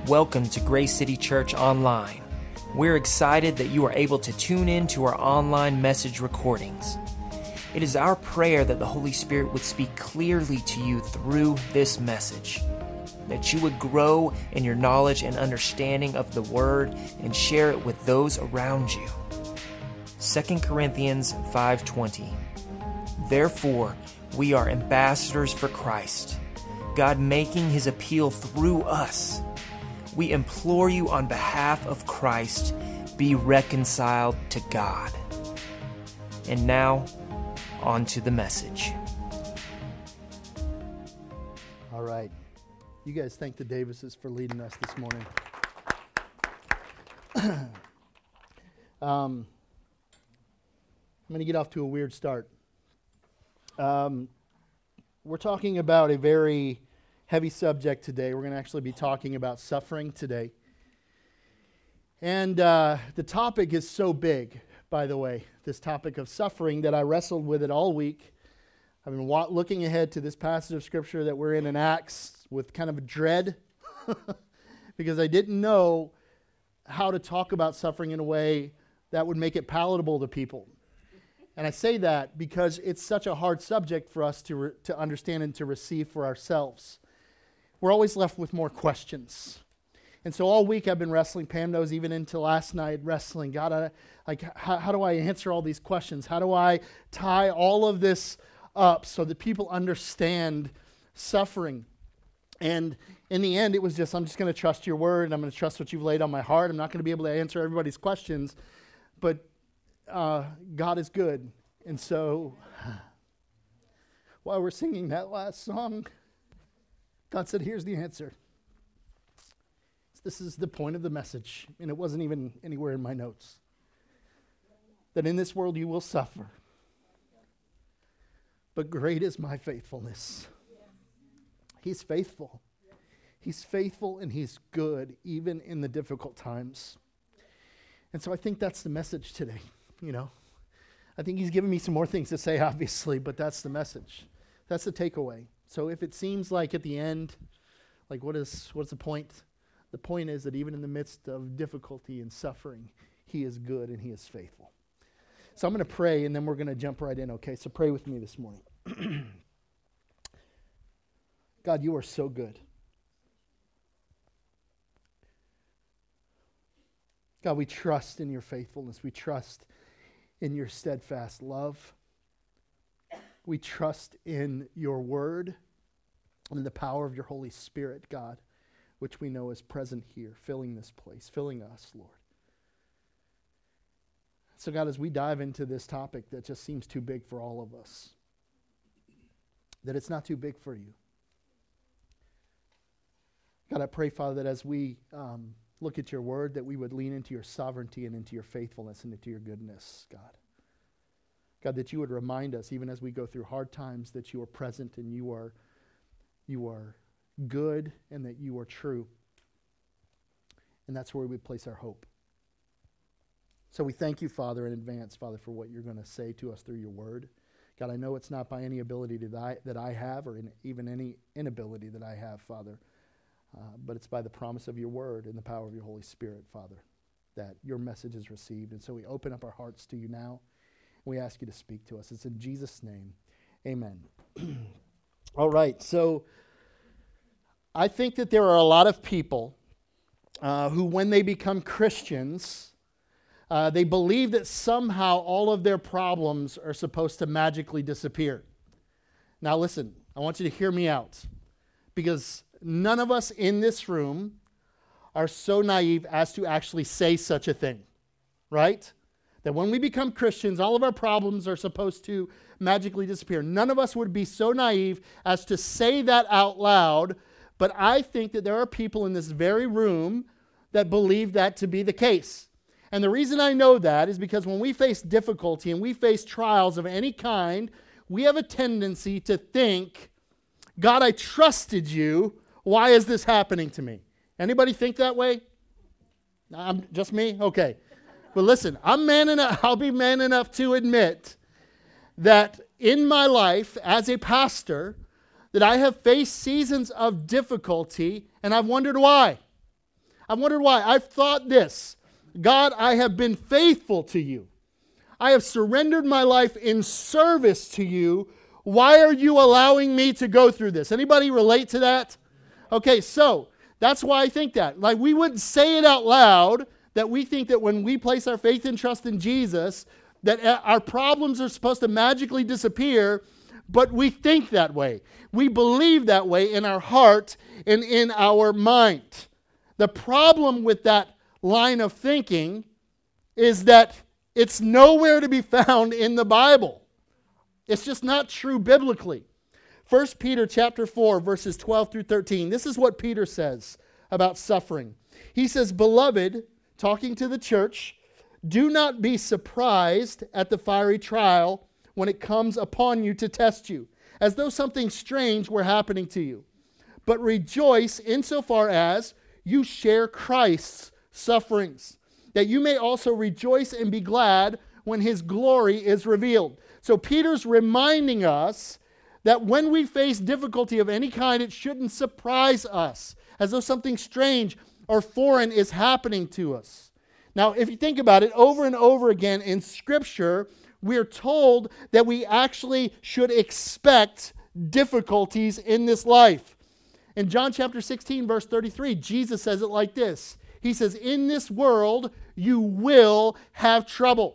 Welcome to Grace City Church Online. We're excited that you are able to tune in to our online message recordings. It is our prayer that the Holy Spirit would speak clearly to you through this message, that you would grow in your knowledge and understanding of the Word and share it with those around you. 2 Corinthians 5:20. Therefore, we are ambassadors for Christ, God making His appeal through us. We implore you on behalf of Christ, be reconciled to God. And now, on to the message. All right. You guys thank the Davises for leading us this morning. I'm going to get off to a weird start. We're talking about a very heavy subject today. We're going to actually be talking about suffering today. And the topic is so big, by the way, this topic of suffering, that I wrestled with it all week. I've been looking ahead to this passage of Scripture that we're in Acts with kind of a dread because I didn't know how to talk about suffering in a way that would make it palatable to people. And I say that because it's such a hard subject for us to understand and to receive for ourselves. We're always left with more questions. And so all week I've been wrestling. Pam knows, even into last night, wrestling. God, how do I answer all these questions? How do I tie all of this up so that people understand suffering? And in the end, it was just, I'm just going to trust your word, and I'm going to trust what you've laid on my heart. I'm not going to be able to answer everybody's questions, but God is good. And so while we're singing that last song, God said, here's the answer. This is the point of the message, and it wasn't even anywhere in my notes. That in this world you will suffer, but great is my faithfulness. He's faithful. He's faithful and He's good, even in the difficult times. And so I think that's the message today, I think He's given me some more things to say, obviously, but that's the message. That's the takeaway. So if it seems like at the end, like what's the point? The point is that even in the midst of difficulty and suffering, He is good and He is faithful. So I'm going to pray, and then we're going to jump right in, okay? So pray with me this morning. God, you are so good. God, we trust in your faithfulness. We trust in your steadfast love. We trust in your word and the power of your Holy Spirit, God, which we know is present here, filling this place, filling us, Lord. So God, as we dive into this topic that just seems too big for all of us, that it's not too big for you. God, I pray, Father, that as we look at your word, that we would lean into your sovereignty and into your faithfulness and into your goodness, God. God, that you would remind us, even as we go through hard times, that you are present and you are good and that you are true. And that's where we place our hope. So we thank you, Father, in advance, Father, for what you're going to say to us through your word. God, I know it's not by any ability that I have or even any inability that I have, Father, but it's by the promise of your word and the power of your Holy Spirit, Father, that your message is received. And so we open up our hearts to you now. We ask you to speak to us. It's in Jesus' name. Amen. All right. So I think that there are a lot of people who, when they become Christians, they believe that somehow all of their problems are supposed to magically disappear. Now listen, I want you to hear me out, because none of us in this room are so naive as to actually say such a thing, right? That when we become Christians, all of our problems are supposed to magically disappear. None of us would be so naive as to say that out loud, but I think that there are people in this very room that believe that to be the case. And the reason I know that is because when we face difficulty and we face trials of any kind, we have a tendency to think, God, I trusted you. Why is this happening to me? Anybody think that way? Just me? Okay. But listen, I'll be man enough to admit that in my life as a pastor, that I have faced seasons of difficulty, and I've wondered why. I've wondered why. I've thought this. God, I have been faithful to you. I have surrendered my life in service to you. Why are you allowing me to go through this? Anybody relate to that? Okay, so that's why I think that. Like, we wouldn't say it out loud, that we think that when we place our faith and trust in Jesus, that our problems are supposed to magically disappear, but we think that way. We believe that way in our heart and in our mind. The problem with that line of thinking is that it's nowhere to be found in the Bible. It's just not true biblically. 1 Peter chapter 4, verses 12 through 13. This is what Peter says about suffering. He says, "Beloved," talking to the church, "do not be surprised at the fiery trial when it comes upon you to test you, as though something strange were happening to you. But rejoice insofar as you share Christ's sufferings, that you may also rejoice and be glad when his glory is revealed." So Peter's reminding us that when we face difficulty of any kind, it shouldn't surprise us, as though something strange or foreign is happening to us. Now, if you think about it, over and over again in Scripture, we're told that we actually should expect difficulties in this life. In John chapter 16, verse 33, Jesus says it like this. He says, "In this world you will have trouble."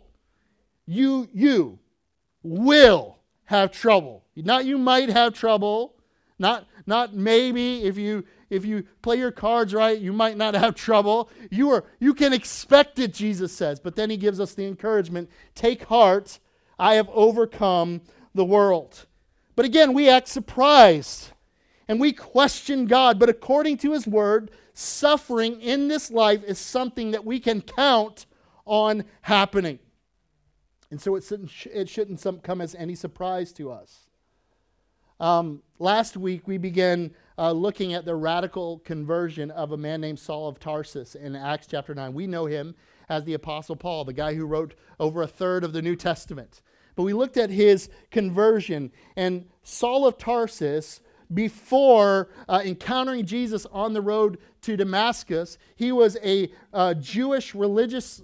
You will have trouble. Not you might have trouble. Not maybe if you play your cards right, you might not have trouble. You can expect it, Jesus says. But then he gives us the encouragement, "Take heart, I have overcome the world." But again, we act surprised and we question God. But according to his word, suffering in this life is something that we can count on happening. And so it shouldn't come as any surprise to us. Last week we began looking at the radical conversion of a man named Saul of Tarsus in Acts chapter 9. We know him as the Apostle Paul, the guy who wrote over a third of the New Testament. But we looked at his conversion, and Saul of Tarsus, before encountering Jesus on the road to Damascus, he was a Jewish religious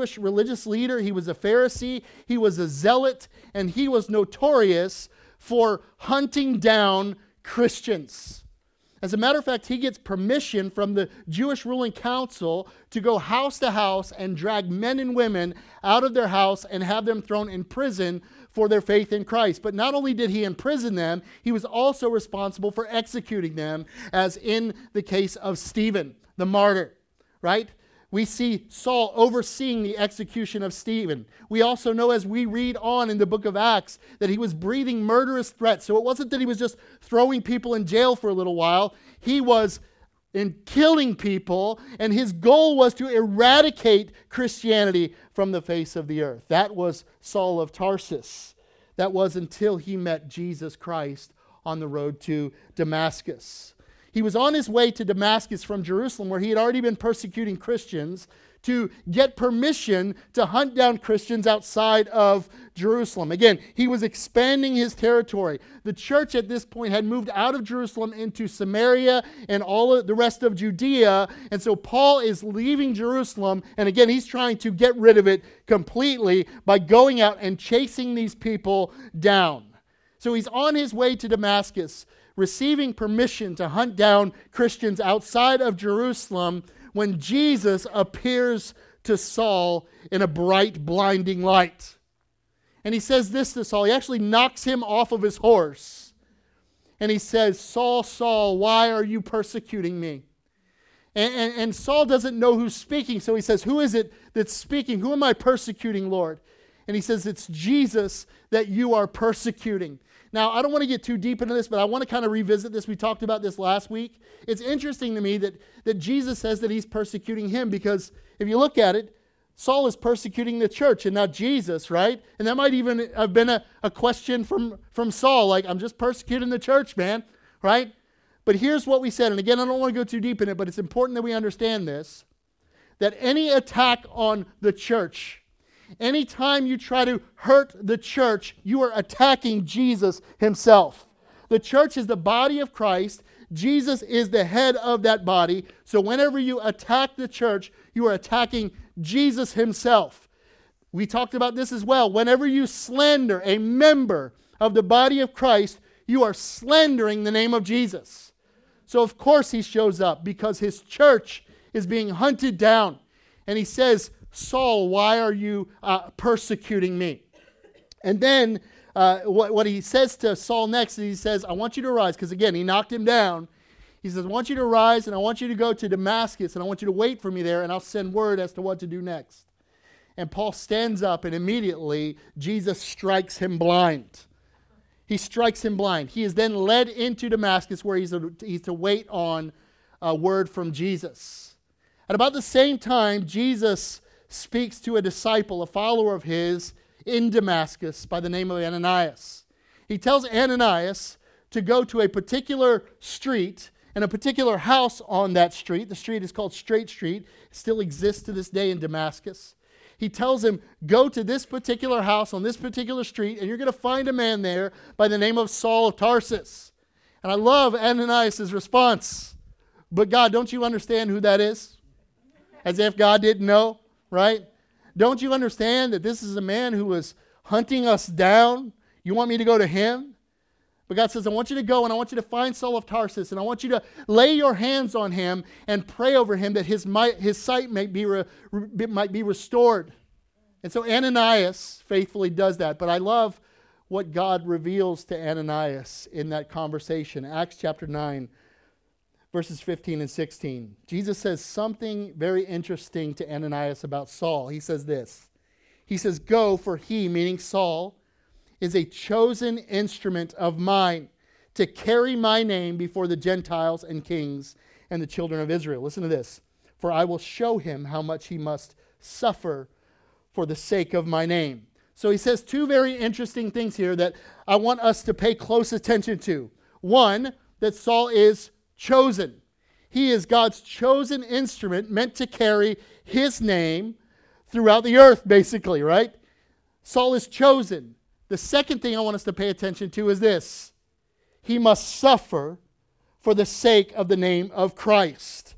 leader. He was a Pharisee. He was a zealot, and he was notorious for hunting down Christians. As a matter of fact, he gets permission from the Jewish ruling council to go house to house and drag men and women out of their house and have them thrown in prison for their faith in Christ. But not only did he imprison them, he was also responsible for executing them, as in the case of Stephen, the martyr, right? We see Saul overseeing the execution of Stephen. We also know, as we read on in the book of Acts, that he was breathing murderous threats. So it wasn't that he was just throwing people in jail for a little while. He was killing people, and his goal was to eradicate Christianity from the face of the earth. That was Saul of Tarsus. That was until he met Jesus Christ on the road to Damascus. He was on his way to Damascus from Jerusalem, where he had already been persecuting Christians, to get permission to hunt down Christians outside of Jerusalem. Again, he was expanding his territory. The church at this point had moved out of Jerusalem into Samaria and all of the rest of Judea. And so Paul is leaving Jerusalem. And again, he's trying to get rid of it completely by going out and chasing these people down. So he's on his way to Damascus, receiving permission to hunt down Christians outside of Jerusalem, when Jesus appears to Saul in a bright, blinding light. And he says this to Saul. He actually knocks him off of his horse. And he says, "Saul, Saul, why are you persecuting me?" And Saul doesn't know who's speaking, so he says, "Who is it that's speaking? Who am I persecuting, Lord?" And he says, "It's Jesus that you are persecuting." Now, I don't want to get too deep into this, but I want to kind of revisit this. We talked about this last week. It's interesting to me that Jesus says that he's persecuting him, because if you look at it, Saul is persecuting the church and not Jesus, right? And that might even have been a question from Saul, like, "I'm just persecuting the church, man," right? But here's what we said, and again, I don't want to go too deep in it, but it's important that we understand this, that any attack on the church, anytime you try to hurt the church, you are attacking Jesus himself. The church is the body of Christ. Jesus is the head of that body. So whenever you attack the church, you are attacking Jesus himself. We talked about this as well. Whenever you slander a member of the body of Christ, you are slandering the name of Jesus. So of course he shows up because his church is being hunted down. And he says, Saul, why are you persecuting me? And then what he says to Saul next is he says, I want you to rise. Because again, he knocked him down. He says, I want you to rise and I want you to go to Damascus and I want you to wait for me there and I'll send word as to what to do next. And Paul stands up and immediately Jesus strikes him blind. He strikes him blind. He is then led into Damascus where he's to wait on a word from Jesus. At about the same time, Jesus speaks to a disciple, a follower of his, in Damascus by the name of Ananias. He tells Ananias to go to a particular street and a particular house on that street. The street is called Straight Street. It still exists to this day in Damascus. He tells him, go to this particular house on this particular street, and you're going to find a man there by the name of Saul of Tarsus. And I love Ananias' response. But God, don't you understand who that is? As if God didn't know, right? Don't you understand that this is a man who was hunting us down? You want me to go to him? But God says, I want you to go and I want you to find Saul of Tarsus and I want you to lay your hands on him and pray over him that his sight might be restored. And so Ananias faithfully does that. But I love what God reveals to Ananias in that conversation. Acts chapter 9, verses 15 and 16. Jesus says something very interesting to Ananias about Saul. He says this. He says, go, for he, meaning Saul, is a chosen instrument of mine to carry my name before the Gentiles and kings and the children of Israel. Listen to this. For I will show him how much he must suffer for the sake of my name. So he says two very interesting things here that I want us to pay close attention to. One, that Saul is chosen. He is God's chosen instrument meant to carry his name throughout the earth, basically, right? Saul is chosen. The second thing I want us to pay attention to is this. He must suffer for the sake of the name of Christ.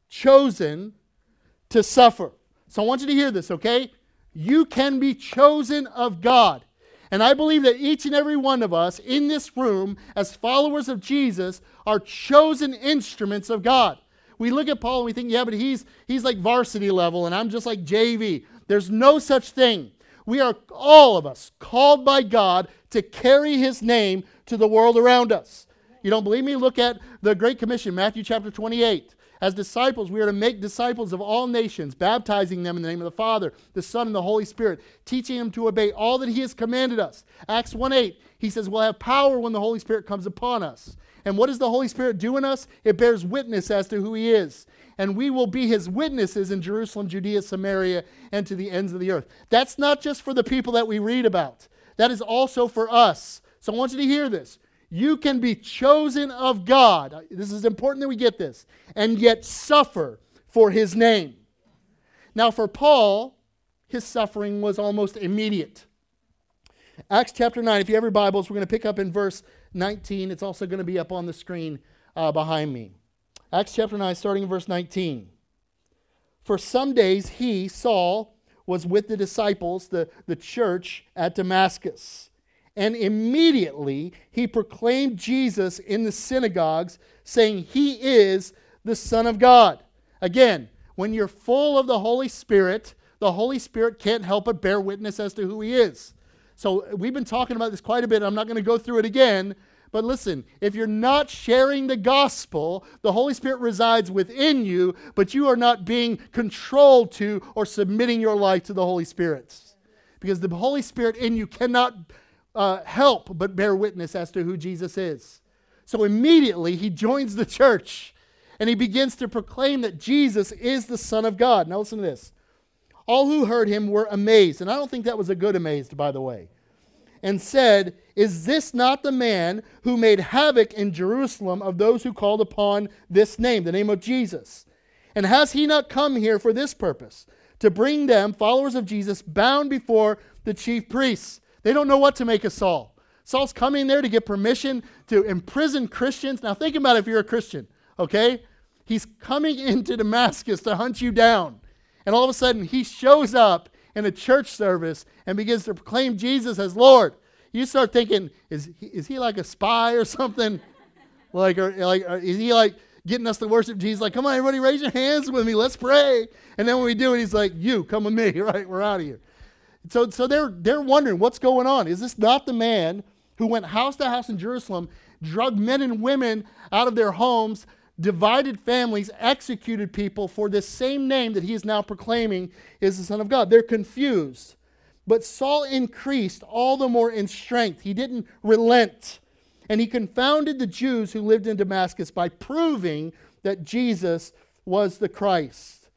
Chosen to suffer. So I want you to hear this, okay? You can be chosen of God. And I believe that each and every one of us in this room, as followers of Jesus, are chosen instruments of God. We look at Paul and we think, yeah, but he's like varsity level and I'm just like JV. There's no such thing. We are, all of us, called by God to carry his name to the world around us. You don't believe me? Look at the Great Commission, Matthew chapter 28. As disciples, we are to make disciples of all nations, baptizing them in the name of the Father, the Son, and the Holy Spirit, teaching them to obey all that he has commanded us. Acts 1:8, he says, we'll have power when the Holy Spirit comes upon us. And what does the Holy Spirit do in us? It bears witness as to who he is. And we will be his witnesses in Jerusalem, Judea, Samaria, and to the ends of the earth. That's not just for the people that we read about. That is also for us. So I want you to hear this. You can be chosen of God. This is important that we get this. And yet suffer for his name. Now for Paul, his suffering was almost immediate. Acts chapter 9, if you have your Bibles, we're going to pick up in verse 19. It's also going to be up on the screen behind me. Acts chapter 9, starting in verse 19. For some days he, Saul, was with the disciples, the church at Damascus. And immediately he proclaimed Jesus in the synagogues, saying, he is the Son of God. Again, when you're full of the Holy Spirit can't help but bear witness as to who he is. So we've been talking about this quite a bit. I'm not going to go through it again. But listen, if you're not sharing the gospel, the Holy Spirit resides within you, but you are not being controlled to or submitting your life to the Holy Spirit. Because the Holy Spirit in you cannot help but bear witness as to who Jesus is. So immediately he joins the church and he begins to proclaim that Jesus is the Son of God. Now listen to this. All who heard him were amazed, and I don't think that was a good amazed, by the way, and said, is this not the man who made havoc in Jerusalem of those who called upon this name, the name of Jesus? And has he not come here for this purpose, to bring them, followers of Jesus, bound before the chief priests? They don't know what to make of Saul. Saul's coming there to get permission to imprison Christians. Now think about it if you're a Christian, okay? He's coming into Damascus to hunt you down. And all of a sudden, he shows up in a church service and begins to proclaim Jesus as Lord. You start thinking, is he like a spy or something? Is he like getting us to worship Jesus? Like, come on, everybody, raise your hands with me. Let's pray. And then when we do it, he's like, you, come with me, right? We're out of here. So they're wondering, what's going on? Is this not the man who went house to house in Jerusalem, drugged men and women out of their homes, divided families, executed people for this same name that he is now proclaiming is the Son of God? They're confused. But Saul increased all the more in strength. He didn't relent. And he confounded the Jews who lived in Damascus by proving that Jesus was the Christ.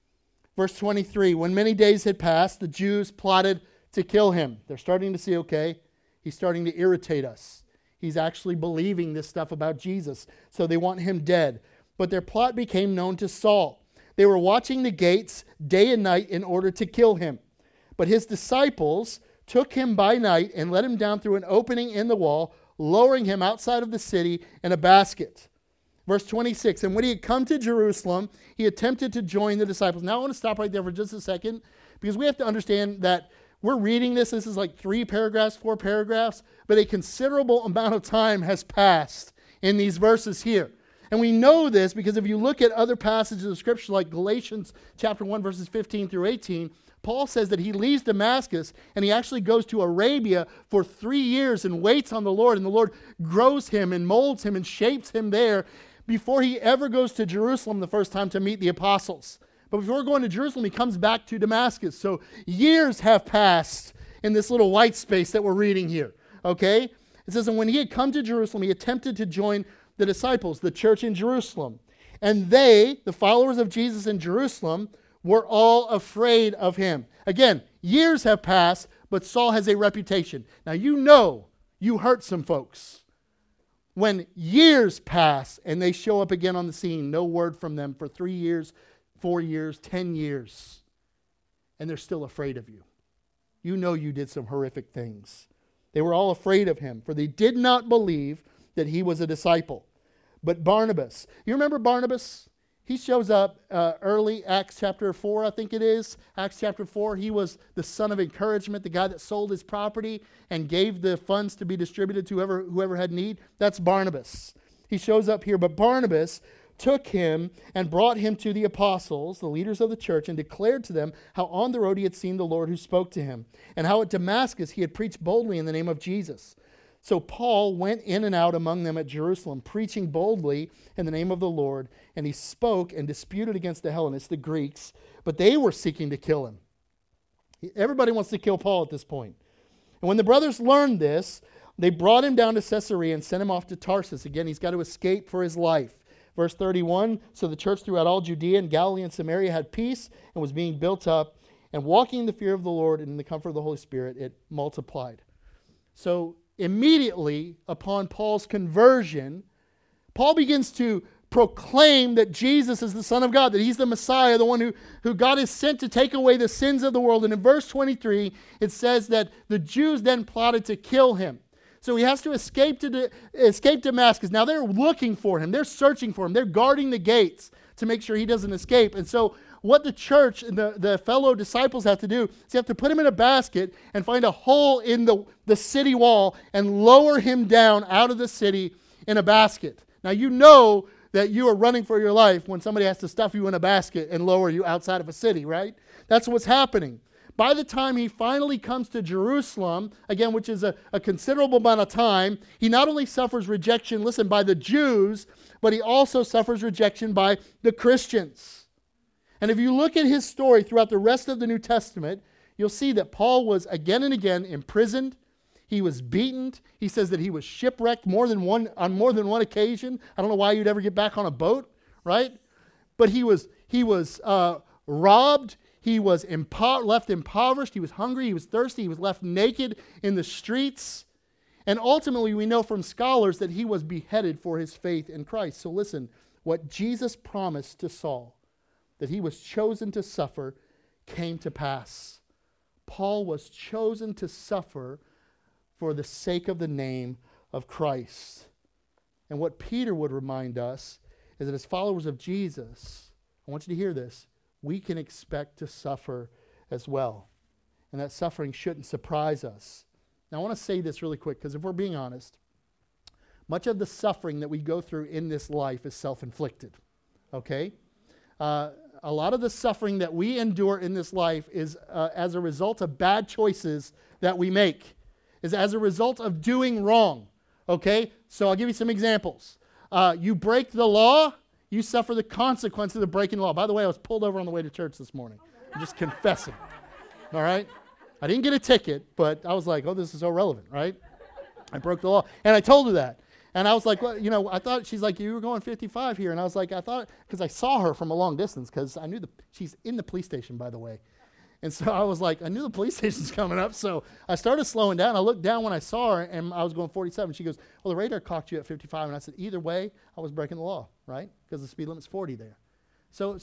Verse 23, when many days had passed, the Jews plotted to kill him. They're starting to see, okay, he's starting to irritate us. He's actually believing this stuff about Jesus, so they want him dead. But their plot became known to Saul. They were watching the gates day and night in order to kill him. But his disciples took him by night and let him down through an opening in the wall, lowering him outside of the city in a basket. Verse 26, and when he had come to Jerusalem, he attempted to join the disciples. Now I want to stop right there for just a second, because we have to understand that we're reading this. This is like 3 paragraphs, 4 paragraphs, but a considerable amount of time has passed in these verses here. And we know this because if you look at other passages of Scripture like Galatians chapter 1, verses 15 through 18, Paul says that he leaves Damascus and he actually goes to Arabia for 3 years and waits on the Lord. And the Lord grows him and molds him and shapes him there before he ever goes to Jerusalem the first time to meet the apostles. But before going to Jerusalem, he comes back to Damascus. So years have passed in this little white space that we're reading here. Okay? It says, and when he had come to Jerusalem, he attempted to join the disciples, the church in Jerusalem. And they, the followers of Jesus in Jerusalem, were all afraid of him. Again, years have passed, but Saul has a reputation. Now you know you hurt some folks. When years pass and they show up again on the scene, no word from them for 3 years, 4 years, 10 years, and they're still afraid of you. You know you did some horrific things. They were all afraid of him, for they did not believe that he was a disciple. But Barnabas, you remember Barnabas? He shows up early, Acts chapter 4, I think it is. Acts chapter 4, he was the son of encouragement, the guy that sold his property and gave the funds to be distributed to whoever had need. That's Barnabas. He shows up here, but Barnabas took him and brought him to the apostles, the leaders of the church, and declared to them how on the road he had seen the Lord who spoke to him, and how at Damascus he had preached boldly in the name of Jesus. So Paul went in and out among them at Jerusalem, preaching boldly in the name of the Lord, and he spoke and disputed against the Hellenists, the Greeks, but they were seeking to kill him. Everybody wants to kill Paul at this point. And when the brothers learned this, they brought him down to Caesarea and sent him off to Tarsus. Again, he's got to escape for his life. Verse 31, so the church throughout all Judea and Galilee and Samaria had peace and was being built up, and walking in the fear of the Lord and in the comfort of the Holy Spirit, it multiplied. So immediately upon Paul's conversion, Paul begins to proclaim that Jesus is the Son of God, that he's the Messiah, the one who God has sent to take away the sins of the world. And in verse 23, it says that the Jews then plotted to kill him. So he has to escape Damascus. Now they're looking for him. They're searching for him. They're guarding the gates to make sure he doesn't escape. And so what the church and the fellow disciples have to do is they have to put him in a basket and find a hole in the city wall and lower him down out of the city in a basket. Now you know that you are running for your life when somebody has to stuff you in a basket and lower you outside of a city, right? That's what's happening. By the time he finally comes to Jerusalem, again, which is a considerable amount of time, he not only suffers rejection, listen, by the Jews, but he also suffers rejection by the Christians. And if you look at his story throughout the rest of the New Testament, you'll see that Paul was again and again imprisoned. He was beaten. He says that he was shipwrecked on more than one occasion. I don't know why you'd ever get back on a boat, right? But he was robbed. He was left impoverished. He was hungry. He was thirsty. He was left naked in the streets. And ultimately, we know from scholars that he was beheaded for his faith in Christ. So listen, what Jesus promised to Saul, that he was chosen to suffer, came to pass. Paul was chosen to suffer for the sake of the name of Christ. And what Peter would remind us is that as followers of Jesus, I want you to hear this, we can expect to suffer as well. And that suffering shouldn't surprise us. Now I want to say this really quick, because if we're being honest, much of the suffering that we go through in this life is self-inflicted. Okay? A lot of the suffering that we endure in this life is as a result of bad choices that we make, is as a result of doing wrong. Okay? So I'll give you some examples. You break the law, you suffer the consequences of breaking the law. By the way, I was pulled over on the way to church this morning. I'm just confessing. All right? I didn't get a ticket, but I was like, oh, this is so relevant, right? I broke the law. And I told her that. And I was like, well, I thought, she's like, you were going 55 here. And I was like, I thought, because I saw her from a long distance, because I knew she's in the police station, by the way. And so I was like, I knew the police station's coming up. So I started slowing down. I looked down when I saw her, and I was going 47. She goes, well, the radar clocked you at 55. And I said, either way, I was breaking the law, right? Because the speed limit's 40 there. So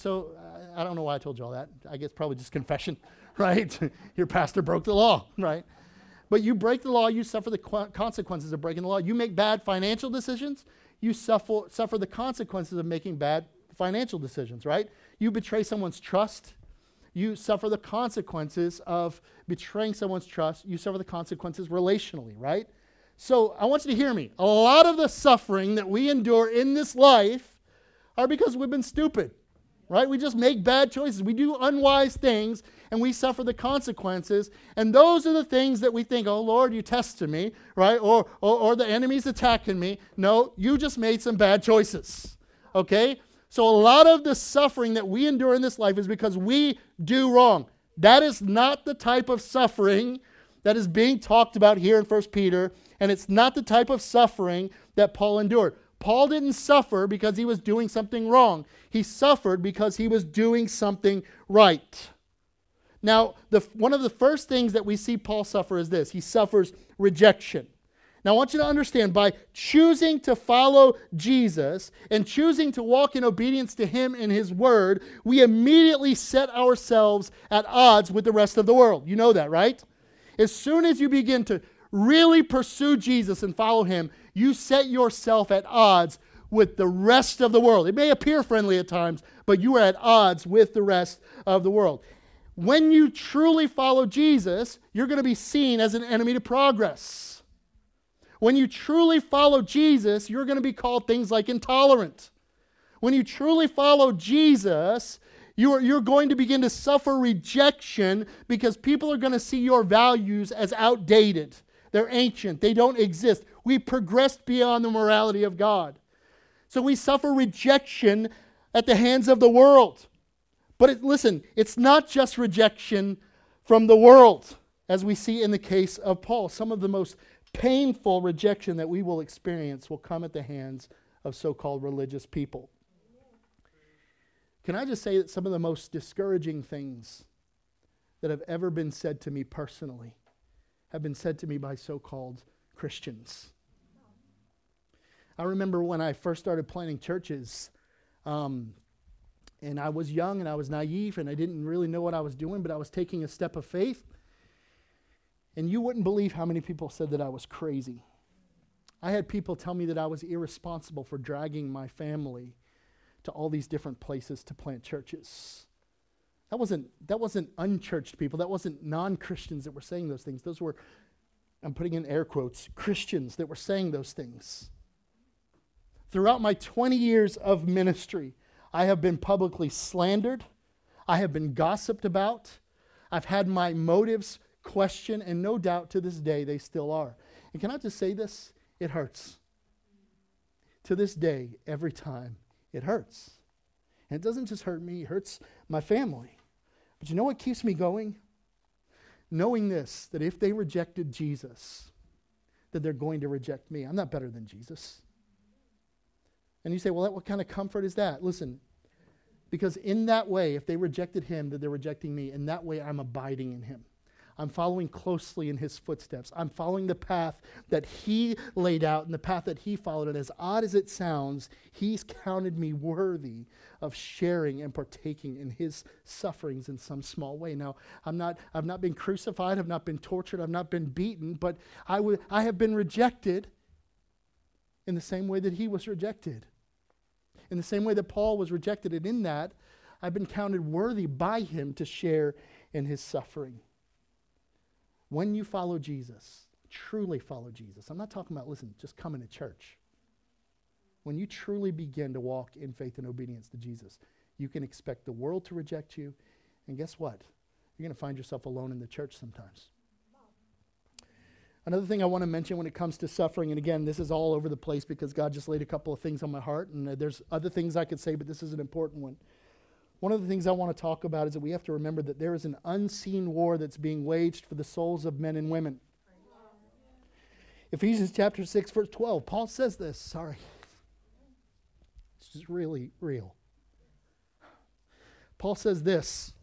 I don't know why I told you all that. I guess probably just confession, right? Your pastor broke the law, right? But you break the law, you suffer the consequences of breaking the law. You make bad financial decisions, you suffer the consequences of making bad financial decisions, right? You betray someone's trust, you suffer the consequences of betraying someone's trust. You suffer the consequences relationally, right? So I want you to hear me. A lot of the suffering that we endure in this life are because we've been stupid, right? We just make bad choices. We do unwise things, and we suffer the consequences. And those are the things that we think, oh, Lord, you tested me, right? Or the enemy's attacking me. No, you just made some bad choices, okay? So a lot of the suffering that we endure in this life is because we do wrong. That is not the type of suffering that is being talked about here in 1 Peter, and it's not the type of suffering that Paul endured. Paul didn't suffer because he was doing something wrong. He suffered because he was doing something right. Now, one of the first things that we see Paul suffer is this. He suffers rejection. Now, I want you to understand, by choosing to follow Jesus and choosing to walk in obedience to Him and His Word, we immediately set ourselves at odds with the rest of the world. You know that, right? As soon as you begin to really pursue Jesus and follow Him, you set yourself at odds with the rest of the world. It may appear friendly at times, but you are at odds with the rest of the world. When you truly follow Jesus, you're going to be seen as an enemy to progress. When you truly follow Jesus, you're going to be called things like intolerant. When you truly follow Jesus, you're going to begin to suffer rejection because people are going to see your values as outdated. They're ancient. They don't exist. We progressed beyond the morality of God. So we suffer rejection at the hands of the world. But listen, it's not just rejection from the world, as we see in the case of Paul. Some of the most painful rejection that we will experience will come at the hands of so-called religious people. Can I just say that some of the most discouraging things that have ever been said to me personally have been said to me by so-called Christians? I remember when I first started planting churches, and I was young and I was naive and I didn't really know what I was doing, but I was taking a step of faith. And you wouldn't believe how many people said that I was crazy. I had people tell me that I was irresponsible for dragging my family to all these different places to plant churches. That wasn't unchurched people. That wasn't non-Christians that were saying those things. Those were, I'm putting in air quotes, Christians that were saying those things. Throughout my 20 years of ministry, I have been publicly slandered. I have been gossiped about. I've had my motives questioned, and no doubt to this day they still are. And can I just say this? It hurts. To this day, every time, it hurts. And it doesn't just hurt me, it hurts my family. But you know what keeps me going? Knowing this, that if they rejected Jesus, that they're going to reject me. I'm not better than Jesus. And you say, well, what kind of comfort is that? Listen, because in that way, if they rejected Him, that they're rejecting me. In that way, I'm abiding in Him. I'm following closely in his footsteps. I'm following the path that he laid out and the path that he followed. And as odd as it sounds, he's counted me worthy of sharing and partaking in his sufferings in some small way. Now, I've not been crucified, I've not been tortured, I've not been beaten, but I have been rejected in the same way that he was rejected. In the same way that Paul was rejected, and in that, I've been counted worthy by him to share in his suffering. When you follow Jesus, truly follow Jesus, I'm not talking about, listen, just coming to church. When you truly begin to walk in faith and obedience to Jesus, you can expect the world to reject you, and guess what? You're going to find yourself alone in the church sometimes. Another thing I want to mention when it comes to suffering, and again, this is all over the place because God just laid a couple of things on my heart, and there's other things I could say, but this is an important one. One of the things I want to talk about is that we have to remember that there is an unseen war that's being waged for the souls of men and women. Ephesians chapter 6, verse 12, Paul says this, sorry. This is really real. Paul says this,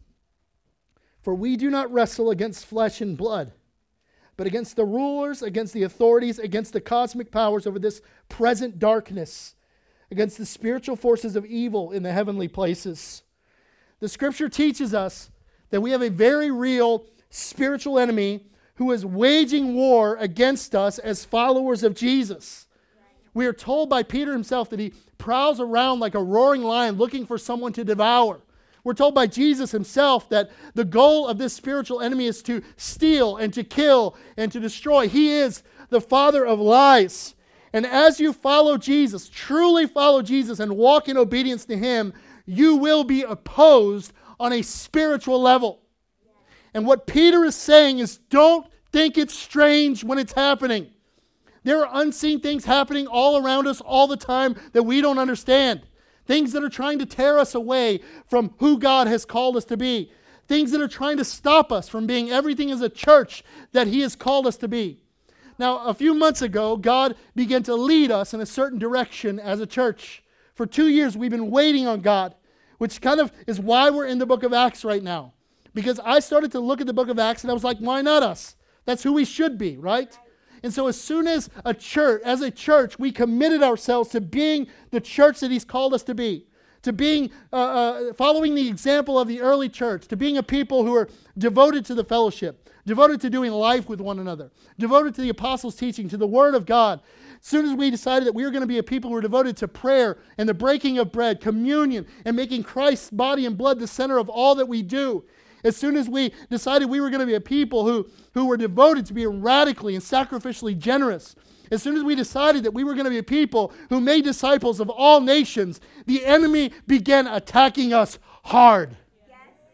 "For we do not wrestle against flesh and blood, but against the rulers, against the authorities, against the cosmic powers over this present darkness, against the spiritual forces of evil in the heavenly places." The scripture teaches us that we have a very real spiritual enemy who is waging war against us as followers of Jesus. We are told by Peter himself that he prowls around like a roaring lion looking for someone to devour. We're told by Jesus himself that the goal of this spiritual enemy is to steal and to kill and to destroy. He is the father of lies. And as you follow Jesus, truly follow Jesus and walk in obedience to him, you will be opposed on a spiritual level. And what Peter is saying is, don't think it's strange when it's happening. There are unseen things happening all around us all the time that we don't understand. Things that are trying to tear us away from who God has called us to be. Things that are trying to stop us from being everything as a church that he has called us to be. Now, a few months ago, God began to lead us in a certain direction as a church. For 2 years, we've been waiting on God, which kind of is why we're in the book of Acts right now. Because I started to look at the book of Acts and I was like, why not us? That's who we should be, right? And so as soon as a church, we committed ourselves to being the church that he's called us to be, to being, following the example of the early church, to being a people who are devoted to the fellowship, devoted to doing life with one another, devoted to the apostles' teaching, to the word of God. As soon as we decided that we were going to be a people who were devoted to prayer and the breaking of bread, communion, and making Christ's body and blood the center of all that we do, as soon as we decided we were going to be a people who were devoted to being radically and sacrificially generous, as soon as we decided that we were going to be a people who made disciples of all nations, the enemy began attacking us hard. Yes.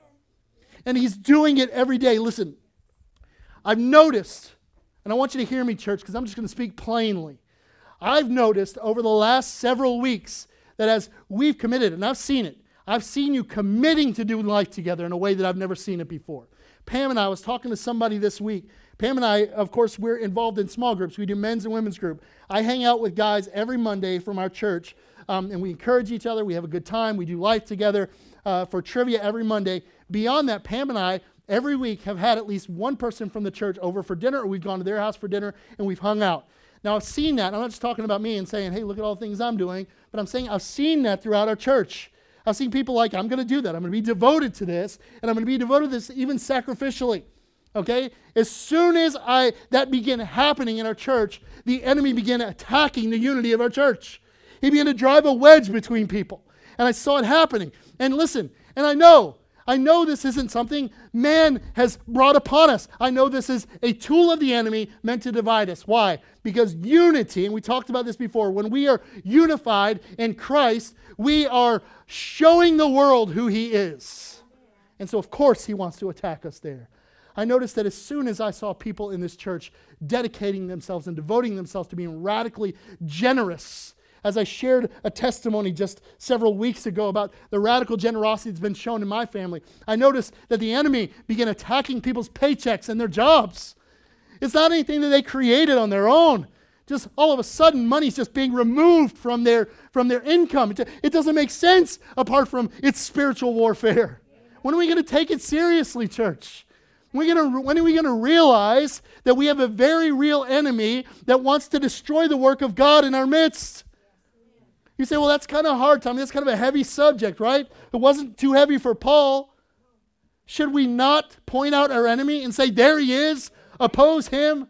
And he's doing it every day. Listen, I've noticed, and I want you to hear me, church, because I'm just going to speak plainly. I've noticed over the last several weeks that as we've committed, and I've seen it, I've seen you committing to do life together in a way that I've never seen it before. Pam and I was talking to somebody this week. Pam and I, of course, we're involved in small groups. We do men's and women's group. I hang out with guys every Monday from our church, and we encourage each other. We have a good time. We do life together for trivia every Monday. Beyond that, Pam and I, every week, have had at least one person from the church over for dinner, or we've gone to their house for dinner, and we've hung out. Now, I've seen that. I'm not just talking about me and saying, hey, look at all the things I'm doing, but I'm saying I've seen that throughout our church. I've seen people like, I'm going to do that. I'm going to be devoted to this, and I'm going to be devoted to this even sacrificially. Okay? As soon as that began happening in our church, the enemy began attacking the unity of our church. He began to drive a wedge between people. And I saw it happening. And listen, and I know this isn't something man has brought upon us. I know this is a tool of the enemy meant to divide us. Why? Because unity, and we talked about this before, when we are unified in Christ, we are showing the world who he is. And so, of course, he wants to attack us there. I noticed that as soon as I saw people in this church dedicating themselves and devoting themselves to being radically generous, as I shared a testimony just several weeks ago about the radical generosity that's been shown in my family, I noticed that the enemy began attacking people's paychecks and their jobs. It's not anything that they created on their own. Just all of a sudden, money's just being removed from their income. It doesn't make sense apart from its spiritual warfare. When are we going to take it seriously, church? When are we going to realize that we have a very real enemy that wants to destroy the work of God in our midst? You say, well, that's kind of hard, Tommy. That's kind of a heavy subject, right? It wasn't too heavy for Paul. Should we not point out our enemy and say, there he is, oppose him?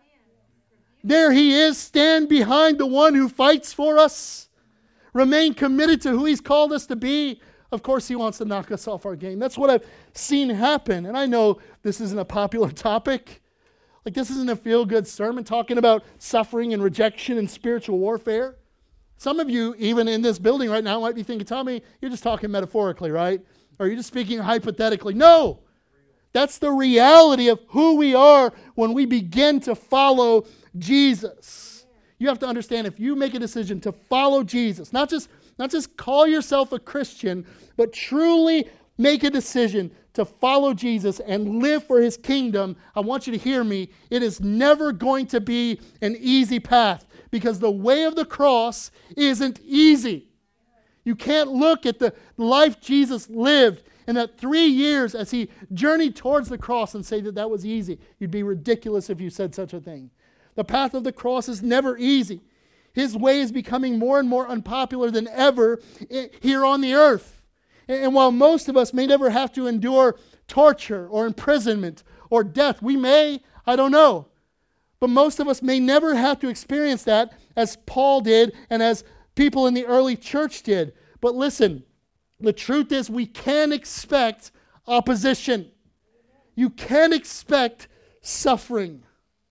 There he is, stand behind the one who fights for us. Remain committed to who he's called us to be. Of course, he wants to knock us off our game. That's what I've seen happen. And I know this isn't a popular topic. Like, this isn't a feel-good sermon talking about suffering and rejection and spiritual warfare. Some of you, even in this building right now, might be thinking, Tommy, you're just talking metaphorically, right? Or you're just speaking hypothetically. No! That's the reality of who we are when we begin to follow Jesus. You have to understand, if you make a decision to follow Jesus, not just call yourself a Christian, but truly make a decision to follow Jesus and live for his kingdom, I want you to hear me. It is never going to be an easy path, because the way of the cross isn't easy. You can't look at the life Jesus lived in that 3 years as he journeyed towards the cross and say that that was easy. You'd be ridiculous if you said such a thing. The path of the cross is never easy. His way is becoming more and more unpopular than ever here on the earth. And while most of us may never have to endure torture or imprisonment or death, we may, I don't know. But most of us may never have to experience that as Paul did and as people in the early church did. But listen, the truth is we can expect opposition. You can expect suffering.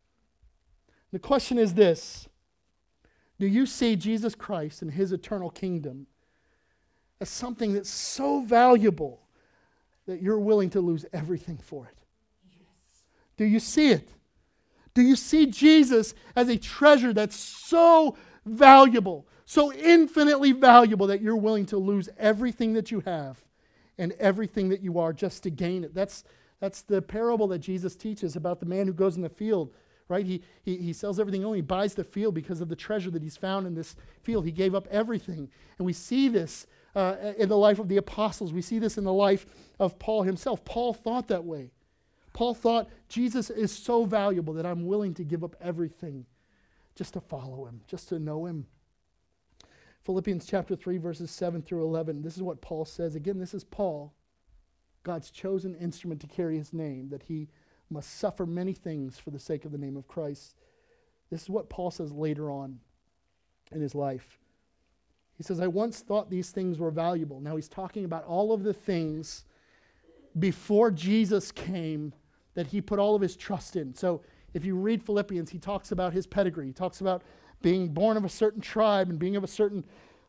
The question is this: do you see Jesus Christ and his eternal kingdom as something that's so valuable that you're willing to lose everything for it? Yes. Do you see it? Do you see Jesus as a treasure that's so valuable, so infinitely valuable that you're willing to lose everything that you have and everything that you are just to gain it? That's the parable that Jesus teaches about the man who goes in the field. Right? He sells everything he buys the field because of the treasure that he's found in this field. He gave up everything. And we see this in the life of the apostles. We see this in the life of Paul himself. Paul thought that way. Paul thought, Jesus is so valuable that I'm willing to give up everything just to follow him, just to know him. Philippians chapter 3, verses 7 through 11. This is what Paul says. Again, this is Paul, God's chosen instrument to carry his name, that he must suffer many things for the sake of the name of Christ. This is what Paul says later on in his life. He says, I once thought these things were valuable. Now he's talking about all of the things before Jesus came that he put all of his trust in. So if you read Philippians, he talks about his pedigree. He talks about being born of a certain tribe and being of a certain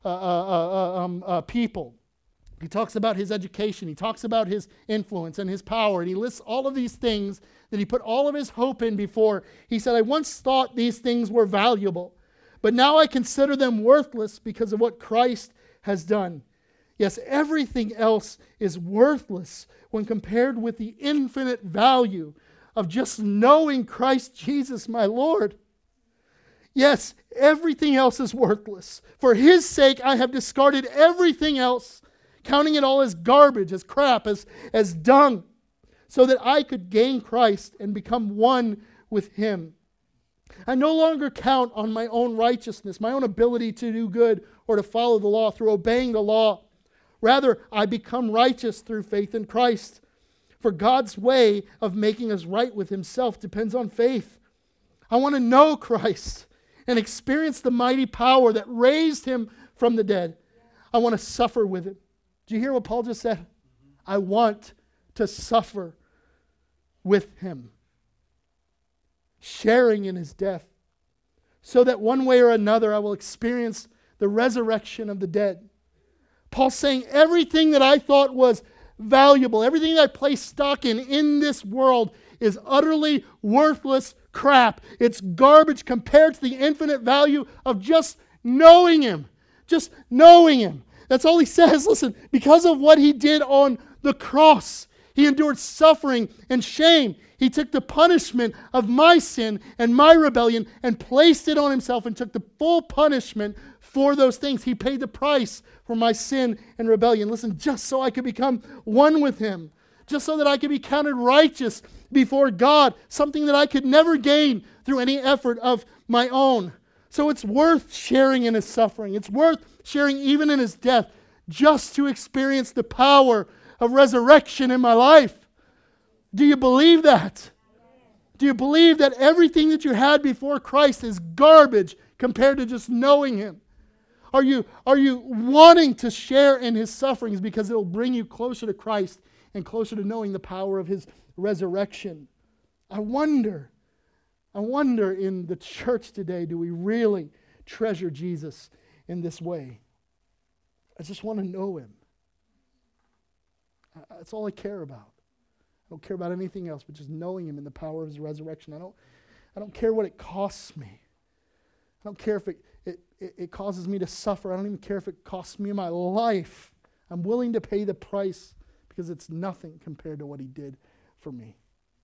people. He talks about his education. He talks about his influence and his power. And he lists all of these things that he put all of his hope in before. He said, I once thought these things were valuable, but now I consider them worthless because of what Christ has done. Yes, everything else is worthless when compared with the infinite value of just knowing Christ Jesus, my Lord. Yes, everything else is worthless. For his sake, I have discarded everything else, counting it all as garbage, as crap, as dung, so that I could gain Christ and become one with him. I no longer count on my own righteousness, my own ability to do good or to follow the law through obeying the law. Rather, I become righteous through faith in Christ. For God's way of making us right with himself depends on faith. I want to know Christ and experience the mighty power that raised him from the dead. I want to suffer with him. Do you hear what Paul just said? I want to suffer with him, sharing in his death, so that one way or another I will experience the resurrection of the dead. Paul's saying everything that I thought was valuable, everything that I placed stock in this world is utterly worthless crap. It's garbage compared to the infinite value of just knowing him. Just knowing him. That's all he says. Listen, because of what he did on the cross, he endured suffering and shame. He took the punishment of my sin and my rebellion and placed it on himself and took the full punishment for those things. He paid the price for my sin and rebellion. Listen, just so I could become one with him. just so that I could be counted righteous before God, something that I could never gain through any effort of my own. So it's worth sharing in his suffering. It's worth sharing even in his death, just to experience the power of resurrection in my life. Do you believe that? Do you believe that everything that you had before Christ is garbage compared to just knowing him? Are you wanting to share in his sufferings because it will bring you closer to Christ and closer to knowing the power of his resurrection? I wonder in the church today, do we really treasure Jesus in this way? I just want to know him. That's all I care about. I don't care about anything else but just knowing him in the power of his resurrection. I don't care what it costs me. I don't care if it causes me to suffer. I don't even care if it costs me my life. I'm willing to pay the price because it's nothing compared to what he did for me.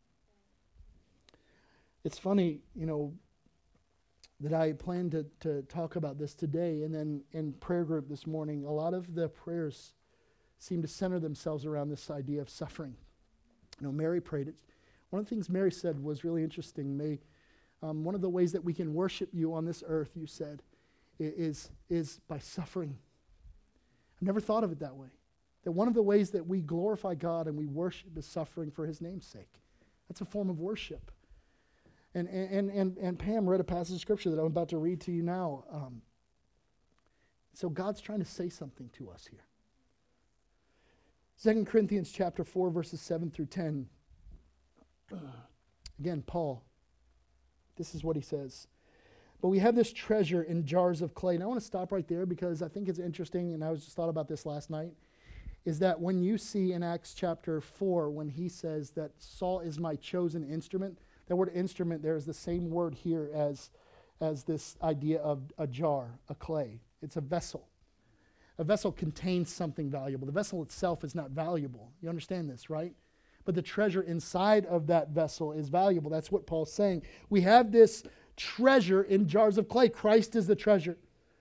It's funny, that I planned to talk about this today, and then in prayer group this morning, a lot of the prayers seem to center themselves around this idea of suffering. Mary prayed it. One of the things Mary said was really interesting. One of the ways that we can worship you on this earth, you said, is by suffering. I've never thought of it that way. That one of the ways that we glorify God and we worship is suffering for his name's sake. That's a form of worship. And Pam read a passage of scripture that I'm about to read to you now. So God's trying to say something to us here. 2 Corinthians chapter 4, verses 7 through 10. Again, Paul. This is what he says. But we have this treasure in jars of clay. And I want to stop right there because I think it's interesting, and I was just thought about this last night, is that when you see in Acts chapter 4, when he says that Saul is my chosen instrument, that word instrument there is the same word here as this idea of a jar, a clay. It's a vessel. A vessel contains something valuable. The vessel itself is not valuable. You understand this, right? But the treasure inside of that vessel is valuable. That's what Paul's saying. We have this treasure in jars of clay. Christ is the treasure.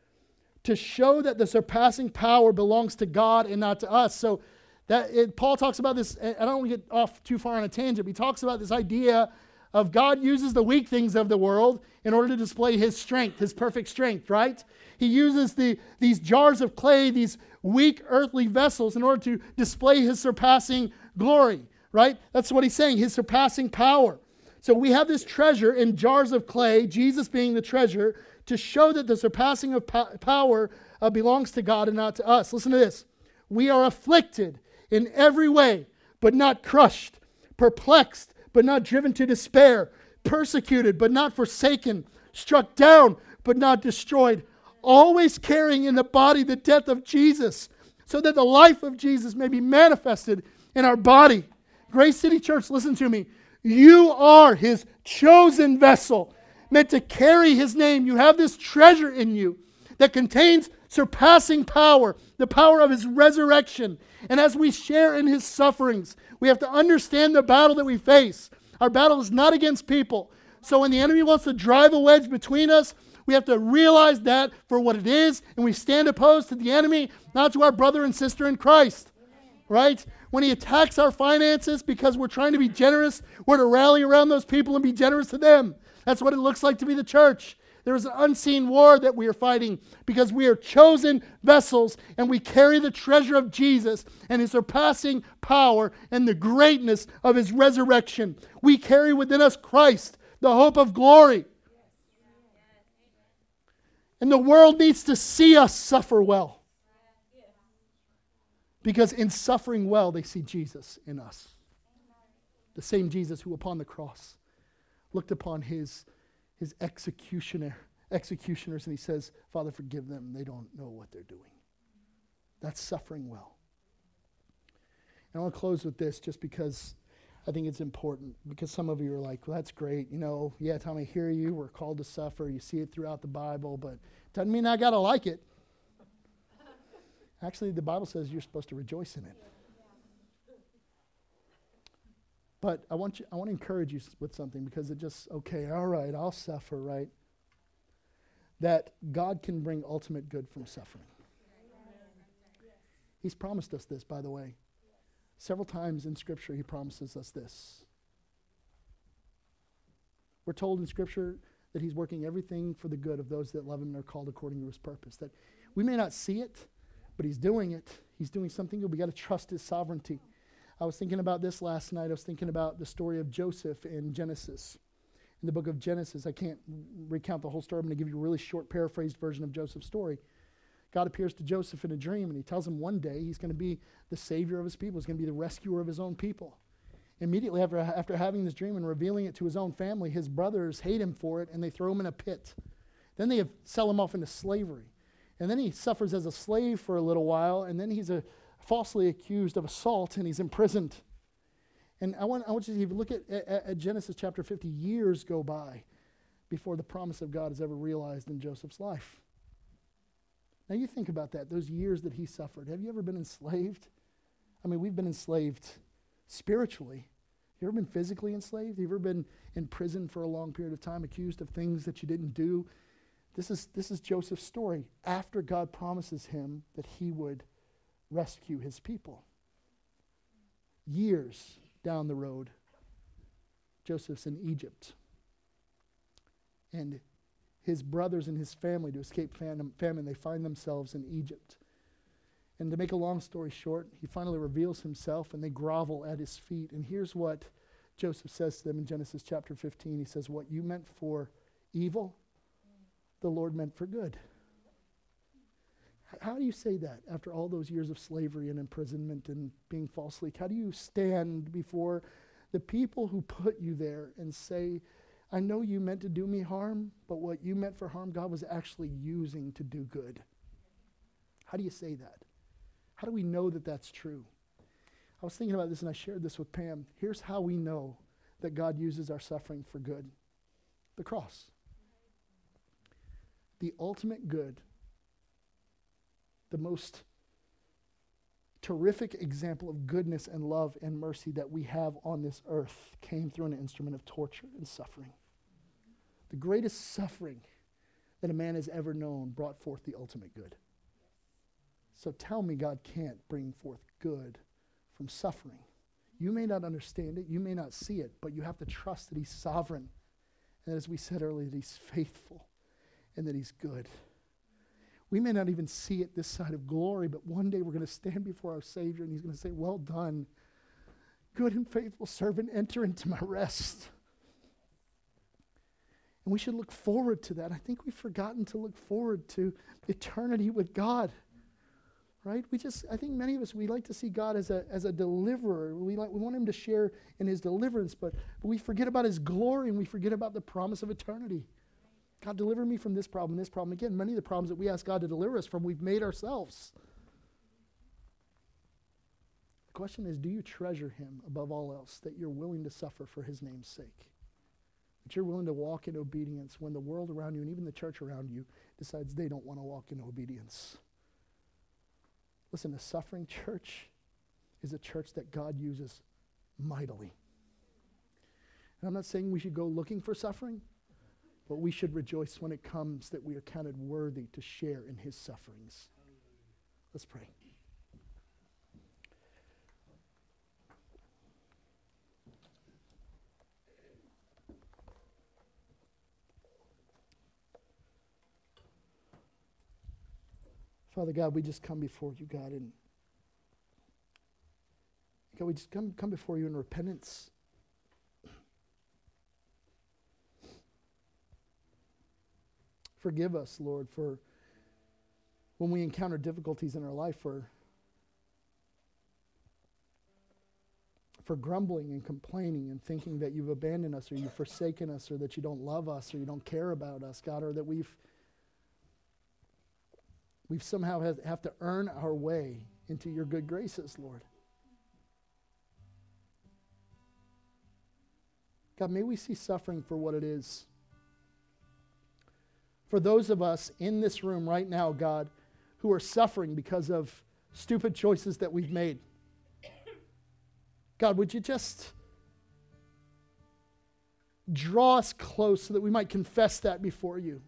To show that the surpassing power belongs to God and not to us. So Paul talks about this. I don't want to get off too far on a tangent. But he talks about this idea of God uses the weak things of the world in order to display his strength, his perfect strength, right? He uses these jars of clay, these weak earthly vessels, in order to display his surpassing glory, right? That's what he's saying, his surpassing power. So we have this treasure in jars of clay, Jesus being the treasure, to show that the surpassing of power belongs to God and not to us. Listen to this. We are afflicted in every way, but not crushed, perplexed, but not driven to despair, persecuted, but not forsaken, struck down, but not destroyed, always carrying in the body the death of Jesus, so that the life of Jesus may be manifested in our body. Grace City Church, listen to me. You are his chosen vessel, meant to carry his name. You have this treasure in you that contains surpassing power, the power of his resurrection. And as we share in his sufferings, we have to understand the battle that we face. Our battle is not against people. So when the enemy wants to drive a wedge between us, we have to realize that for what it is, and we stand opposed to the enemy, not to our brother and sister in Christ. Right? When he attacks our finances because we're trying to be generous, we're to rally around those people and be generous to them. That's what it looks like to be the church. There is an unseen war that we are fighting because we are chosen vessels and we carry the treasure of Jesus and his surpassing power and the greatness of his resurrection. We carry within us Christ, the hope of glory. And the world needs to see us suffer well. Because in suffering well, they see Jesus in us. The same Jesus who upon the cross looked upon his executioners and he says, Father, forgive them. They don't know what they're doing. That's suffering well. And I want to close with this just because I think it's important. Because some of you are like, well, that's great. Yeah, Tom, I hear you. We're called to suffer. You see it throughout the Bible, but it doesn't mean I got to like it. Actually, the Bible says you're supposed to rejoice in it. But I want to encourage you with something because it just, okay, all right, I'll suffer, right? That God can bring ultimate good from suffering. He's promised us this, by the way. Several times in Scripture, he promises us this. We're told in Scripture that he's working everything for the good of those that love him and are called according to his purpose. That we may not see it, but he's doing it. He's doing something good. We got to trust his sovereignty. I was thinking about this last night. I was thinking about the story of Joseph in Genesis. In the book of Genesis, I can't recount the whole story. I'm going to give you a really short paraphrased version of Joseph's story. God appears to Joseph in a dream, and he tells him one day he's going to be the savior of his people. He's going to be the rescuer of his own people. Immediately after having this dream and revealing it to his own family, his brothers hate him for it, and they throw him in a pit. Then they sell him off into slavery. And then he suffers as a slave for a little while, and then he's falsely accused of assault, and he's imprisoned. And I want you to look at Genesis chapter 50. Years go by before the promise of God is ever realized in Joseph's life. Now you think about that, those years that he suffered. Have you ever been enslaved? I mean, we've been enslaved spiritually. You ever been physically enslaved? Have you ever been in prison for a long period of time, accused of things that you didn't do? This is Joseph's story after God promises him that he would rescue his people. Years down the road, Joseph's in Egypt. And his brothers and his family, to escape famine, they find themselves in Egypt. And to make a long story short, he finally reveals himself, and they grovel at his feet. And here's what Joseph says to them in Genesis chapter 15. He says, "What you meant for evil, the Lord meant for good." How do you say that after all those years of slavery and imprisonment and being falsely? How do you stand before the people who put you there and say, I know you meant to do me harm, but what you meant for harm, God was actually using to do good? How do you say that? How do we know that that's true? I was thinking about this, and I shared this with Pam. Here's how we know that God uses our suffering for good. The cross. The ultimate good, the most terrific example of goodness and love and mercy that we have on this earth came through an instrument of torture and suffering. The greatest suffering that a man has ever known brought forth the ultimate good. So tell me God can't bring forth good from suffering. You may not understand it, you may not see it, but you have to trust that he's sovereign. And as we said earlier, that he's faithful and that he's good. We may not even see it this side of glory, but one day we're going to stand before our Savior and he's going to say, well done, good and faithful servant, enter into my rest. And we should look forward to that. I think we've forgotten to look forward to eternity with God. Right? I think many of us, we like to see God as a deliverer. We want him to share in his deliverance, but we forget about his glory and we forget about the promise of eternity. God, deliver me from this problem, this problem. Again, many of the problems that we ask God to deliver us from, we've made ourselves. The question is, do you treasure him above all else, that you're willing to suffer for his name's sake? That you're willing to walk in obedience when the world around you and even the church around you decides they don't want to walk in obedience? Listen, a suffering church is a church that God uses mightily. And I'm not saying we should go looking for suffering, but we should rejoice when it comes that we are counted worthy to share in his sufferings. Let's pray. Father God, we just come before you, God, and God, we just come before you in repentance. Forgive us, Lord, for when we encounter difficulties in our life, for grumbling and complaining and thinking that you've abandoned us or you've forsaken us or that you don't love us or you don't care about us, God, or that we've somehow have to earn our way into your good graces, Lord. God, may we see suffering for what it is. For those of us in this room right now, God, who are suffering because of stupid choices that we've made, God, would you just draw us close so that we might confess that before you?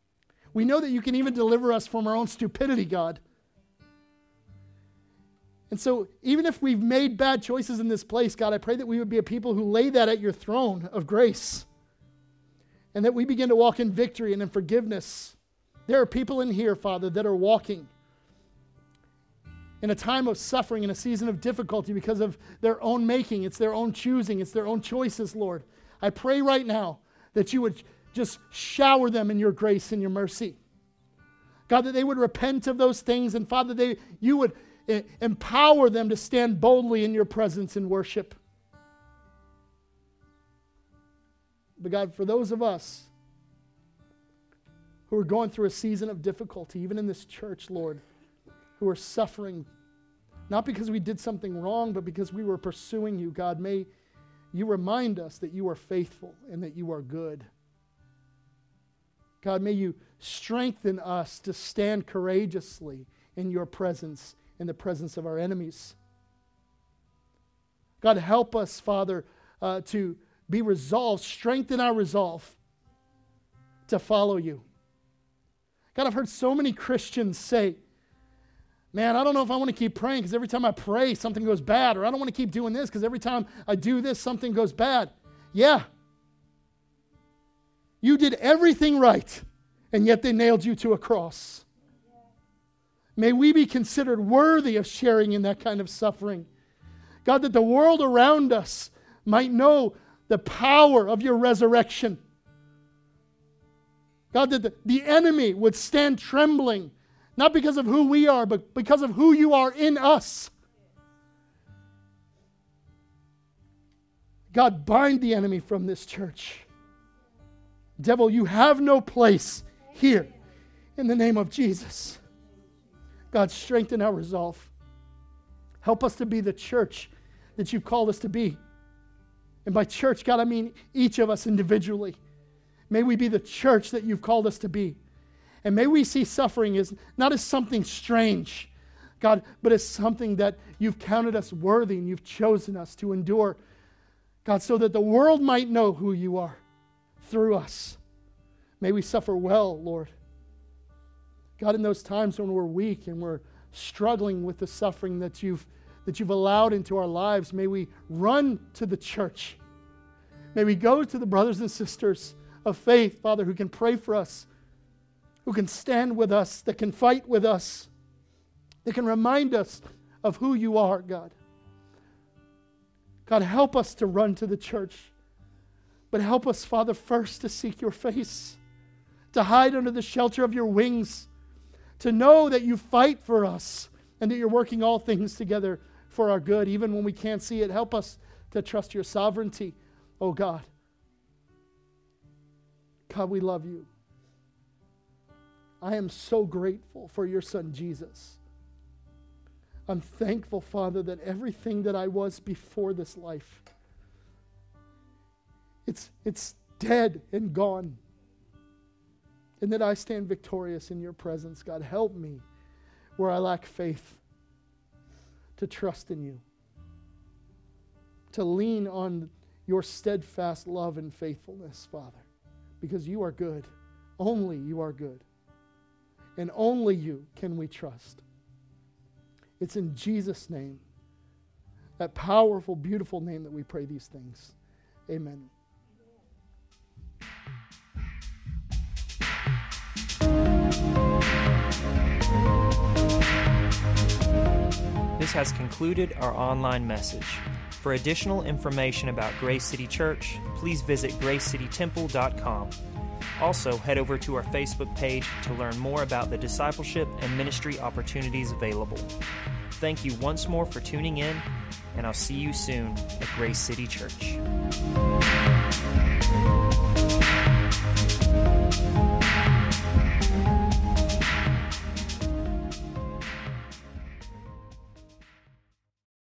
We know that you can even deliver us from our own stupidity, God. And so even if we've made bad choices in this place, God, I pray that we would be a people who lay that at your throne of grace, and that we begin to walk in victory and in forgiveness. There are people in here, Father, that are walking in a time of suffering, in a season of difficulty because of their own making. It's their own choosing. It's their own choices, Lord. I pray right now that you would just shower them in your grace and your mercy. God, that they would repent of those things, and Father, you would empower them to stand boldly in your presence in worship. But God, for those of us who are going through a season of difficulty, even in this church, Lord, who are suffering, not because we did something wrong, but because we were pursuing you, God, may you remind us that you are faithful and that you are good. God, may you strengthen us to stand courageously in your presence, in the presence of our enemies. God, help us, Father, to be resolved, strengthen our resolve to follow you. God, I've heard so many Christians say, man, I don't know if I want to keep praying because every time I pray, something goes bad. Or I don't want to keep doing this because every time I do this, something goes bad. Yeah. You did everything right, and yet they nailed you to a cross. May we be considered worthy of sharing in that kind of suffering. God, that the world around us might know the power of your resurrection. God, that the enemy would stand trembling, not because of who we are, but because of who you are in us. God, bind the enemy from this church. Devil, you have no place here in the name of Jesus. God, strengthen our resolve. Help us to be the church that you've called us to be. And by church, God, I mean each of us individually. May we be the church that you've called us to be. And may we see suffering as not as something strange, God, but as something that you've counted us worthy and you've chosen us to endure, God, so that the world might know who you are through us. May we suffer well, Lord. God, in those times when we're weak and we're struggling with the suffering that you've allowed into our lives, may we run to the church. May we go to the brothers and sisters of faith, Father, who can pray for us, who can stand with us, that can fight with us, that can remind us of who you are, God. God, help us to run to the church, but help us, Father, first to seek your face, to hide under the shelter of your wings, to know that you fight for us and that you're working all things together for our good, even when we can't see it. Help us to trust your sovereignty, oh God. God, we love you. I am so grateful for your son, Jesus. I'm thankful, Father, that everything that I was before this life, it's dead and gone. And that I stand victorious in your presence. God, help me where I lack faith to trust in you, to lean on your steadfast love and faithfulness, Father, because you are good. Only you are good. And only you can we trust. It's in Jesus' name, that powerful, beautiful name, that we pray these things. Amen. This has concluded our online message. For additional information about Grace City Church, please visit gracecitytemple.com. Also, head over to our Facebook page to learn more about the discipleship and ministry opportunities available. Thank you once more for tuning in, and I'll see you soon at Grace City Church.